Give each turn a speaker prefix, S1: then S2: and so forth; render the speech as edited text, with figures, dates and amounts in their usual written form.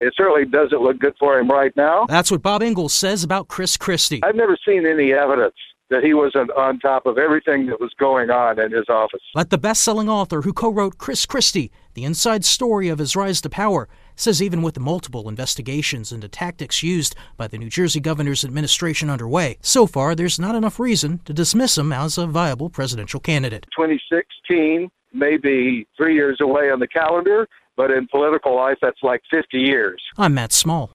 S1: It certainly doesn't look good for him right now.
S2: That's what Bob Ingalls says about Chris Christie.
S1: I've never seen any evidence that he wasn't on top of everything that was going on in his office.
S2: But the best-selling author who co-wrote Chris Christie, The Inside Story of His Rise to Power, says even with the multiple investigations into tactics used by the New Jersey governor's administration underway, so far there's not enough reason to dismiss him as a viable presidential candidate.
S1: 2016 may be 3 years away on the calendar, but in political life, that's like 50 years.
S2: I'm Matt Small.